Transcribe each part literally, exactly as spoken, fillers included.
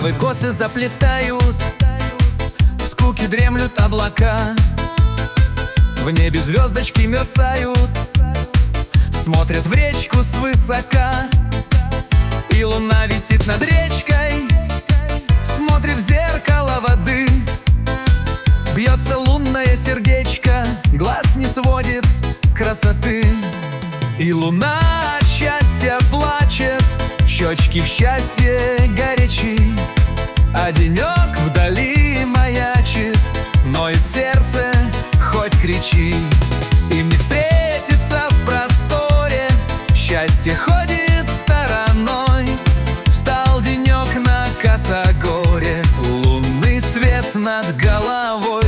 Травы косы заплетают, в скуке дремлют облака. В небе звездочки мерцают, смотрят в речку свысока. И луна висит над речкой, смотрит в зеркало воды. Бьется лунное сердечко, глаз не сводит с красоты. И луна от счастья плачет, щечки в счастье горячи. А денек вдали маячит, ноет сердце, хоть кричи. Им не встретиться в просторе, счастье ходит стороной. Встал денек на косогоре, лунный свет над головой.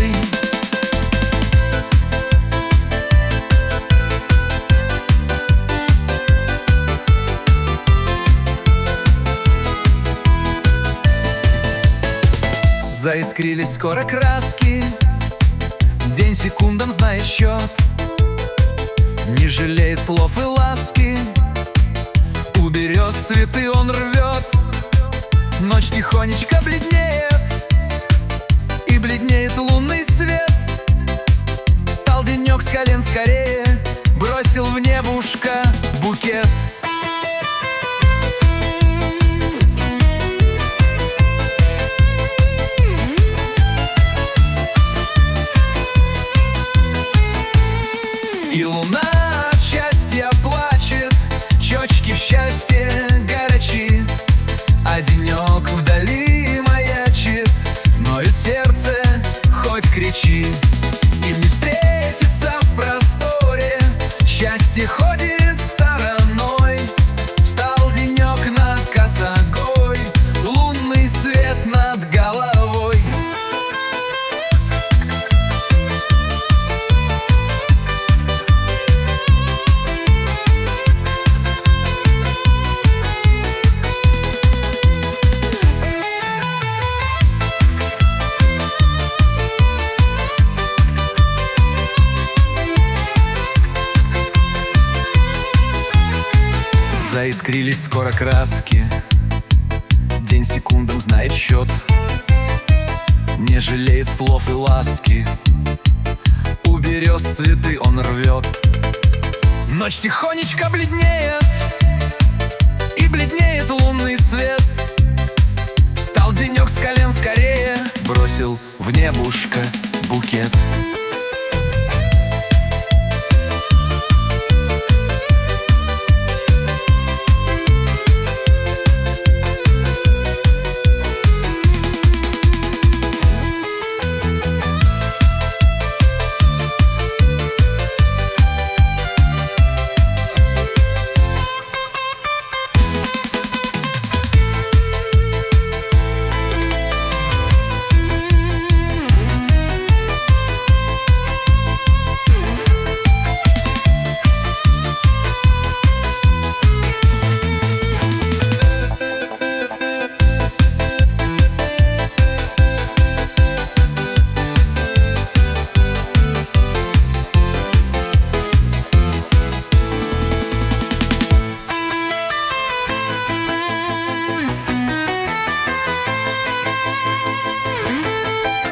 Заискрились скоро краски, день секундам знает счет. Не жалеет слов и ласки, у берез цветы он рвет. Ночь тихонечко бледнеет, и бледнеет лунный свет. Встал денек с колен скорее, бросил в небушка букет. И луна от счастья плачет, щечки в счастье горячи. А денек вдали маячит, ноет сердце, хоть кричи. Им не встретиться в просторе, счастье ходит стороной. Встал денек над косогой, лунный свет над головой. Заискрились скоро краски, день секундам знает счет. Не жалеет слов и ласки, у берез цветы он рвет. Ночь тихонечко бледнеет, и бледнеет лунный свет. Встал денек с колен скорее, бросил в небушка букет.